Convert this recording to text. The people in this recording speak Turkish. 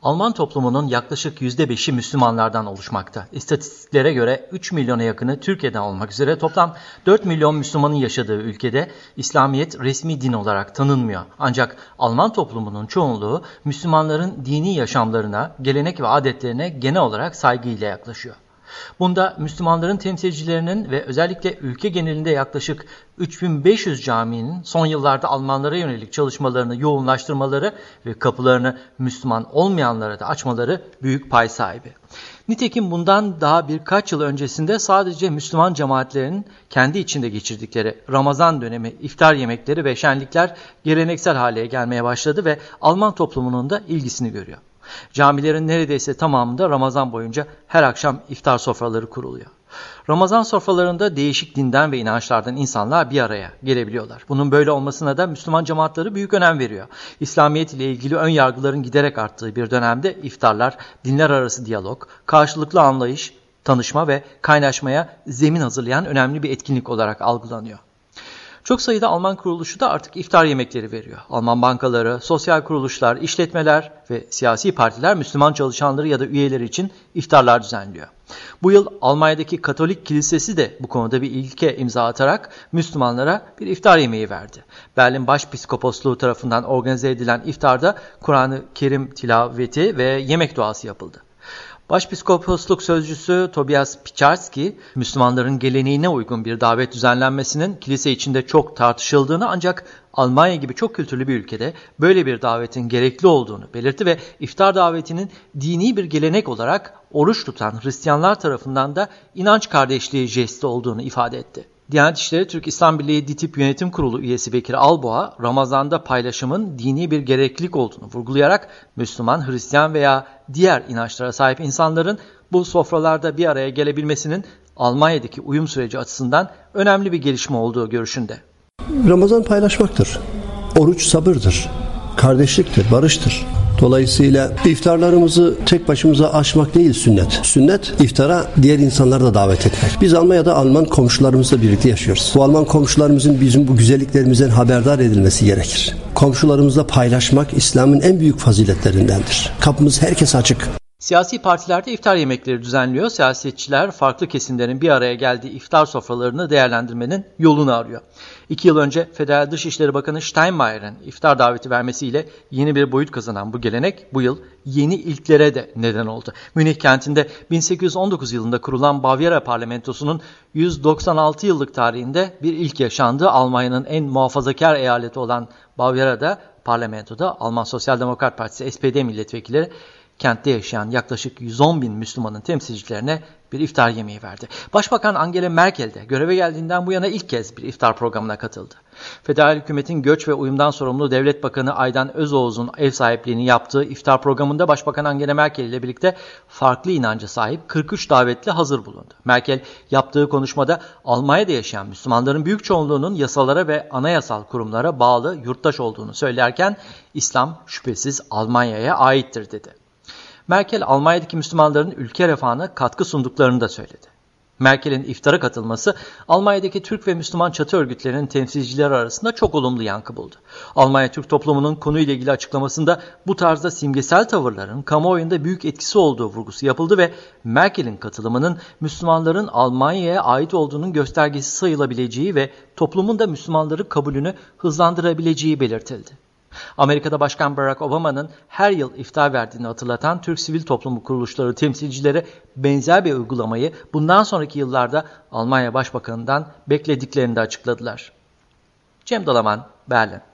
Alman toplumunun yaklaşık %5'i Müslümanlardan oluşmakta. İstatistiklere göre 3 milyona yakını Türkiye'den olmak üzere toplam 4 milyon Müslümanın yaşadığı ülkede İslamiyet resmi din olarak tanınmıyor. Ancak Alman toplumunun çoğunluğu Müslümanların dini yaşamlarına, gelenek ve adetlerine genel olarak saygıyla yaklaşıyor. Bunda Müslümanların temsilcilerinin ve özellikle ülke genelinde yaklaşık 3500 caminin son yıllarda Almanlara yönelik çalışmalarını yoğunlaştırmaları ve kapılarını Müslüman olmayanlara da açmaları büyük pay sahibi. Nitekim bundan daha birkaç yıl öncesinde sadece Müslüman cemaatlerinin kendi içinde geçirdikleri Ramazan dönemi iftar yemekleri ve şenlikler geleneksel hale gelmeye başladı ve Alman toplumunun da ilgisini görüyor. Camilerin neredeyse tamamında Ramazan boyunca her akşam iftar sofraları kuruluyor. Ramazan sofralarında değişik dinden ve inançlardan insanlar bir araya gelebiliyorlar. Bunun böyle olmasına da Müslüman cemaatleri büyük önem veriyor. İslamiyet ile ilgili ön yargıların giderek arttığı bir dönemde iftarlar, dinler arası diyalog, karşılıklı anlayış, tanışma ve kaynaşmaya zemin hazırlayan önemli bir etkinlik olarak algılanıyor. Çok sayıda Alman kuruluşu da artık iftar yemekleri veriyor. Alman bankaları, sosyal kuruluşlar, işletmeler ve siyasi partiler Müslüman çalışanları ya da üyeleri için iftarlar düzenliyor. Bu yıl Almanya'daki Katolik Kilisesi de bu konuda bir ilke imza atarak Müslümanlara bir iftar yemeği verdi. Berlin Başpiskoposluğu tarafından organize edilen iftarda Kur'an-ı Kerim tilaveti ve yemek duası yapıldı. Başpiskoposluk sözcüsü Tobias Piecharski, Müslümanların geleneğine uygun bir davet düzenlenmesinin kilise içinde çok tartışıldığını ancak Almanya gibi çok kültürlü bir ülkede böyle bir davetin gerekli olduğunu belirtti ve iftar davetinin dini bir gelenek olarak oruç tutan Hristiyanlar tarafından da inanç kardeşliği jesti olduğunu ifade etti. Diyanet İşleri Türk İslam Birliği DİTİB Yönetim Kurulu üyesi Bekir Alboğa, Ramazan'da paylaşımın dini bir gereklilik olduğunu vurgulayarak Müslüman, Hristiyan veya diğer inançlara sahip insanların bu sofralarda bir araya gelebilmesinin Almanya'daki uyum süreci açısından önemli bir gelişme olduğu görüşünde. Ramazan paylaşmaktır. Oruç sabırdır. Kardeşliktir, barıştır. Dolayısıyla iftarlarımızı tek başımıza aşmak değil sünnet. Sünnet iftara diğer insanları da davet etmek. Biz Almanya'da Alman komşularımızla birlikte yaşıyoruz. Bu Alman komşularımızın bizim bu güzelliklerimizden haberdar edilmesi gerekir. Komşularımızla paylaşmak İslam'ın en büyük faziletlerindendir. Kapımız herkese açık. Siyasi partilerde iftar yemekleri düzenliyor. Siyasetçiler farklı kesimlerin bir araya geldiği iftar sofralarını değerlendirmenin yolunu arıyor. 2 yıl önce Federal Dışişleri Bakanı Steinmeier'in iftar daveti vermesiyle yeni bir boyut kazanan bu gelenek bu yıl yeni ilklere de neden oldu. Münih kentinde 1819 yılında kurulan Bavyera Parlamentosu'nun 196 yıllık tarihinde bir ilk yaşandığı Almanya'nın en muhafazakar eyaleti olan Bavyera'da parlamentoda Alman Sosyal Demokrat Partisi SPD milletvekilleri kentte yaşayan yaklaşık 110 bin Müslümanın temsilcilerine bir iftar yemeği verdi. Başbakan Angela Merkel de göreve geldiğinden bu yana ilk kez bir iftar programına katıldı. Federal hükümetin göç ve uyumdan sorumlu Devlet Bakanı Aydan Özoğuz'un ev sahipliğini yaptığı iftar programında Başbakan Angela Merkel ile birlikte farklı inanca sahip 43 davetli hazır bulundu. Merkel yaptığı konuşmada Almanya'da yaşayan Müslümanların büyük çoğunluğunun yasalara ve anayasal kurumlara bağlı yurttaş olduğunu söylerken İslam şüphesiz Almanya'ya aittir dedi. Merkel, Almanya'daki Müslümanların ülke refahına katkı sunduklarını da söyledi. Merkel'in iftara katılması, Almanya'daki Türk ve Müslüman çatı örgütlerinin temsilcileri arasında çok olumlu yankı buldu. Almanya Türk toplumunun konuyla ilgili açıklamasında bu tarzda simgesel tavırların kamuoyunda büyük etkisi olduğu vurgusu yapıldı ve Merkel'in katılımının Müslümanların Almanya'ya ait olduğunun göstergesi sayılabileceği ve toplumun da Müslümanları kabulünü hızlandırabileceği belirtildi. Amerika'da Başkan Barack Obama'nın her yıl iftar verdiğini hatırlatan Türk Sivil Toplumu Kuruluşları temsilcileri benzer bir uygulamayı bundan sonraki yıllarda Almanya Başbakanı'ndan beklediklerini de açıkladılar. Cem Dalaman, Berlin.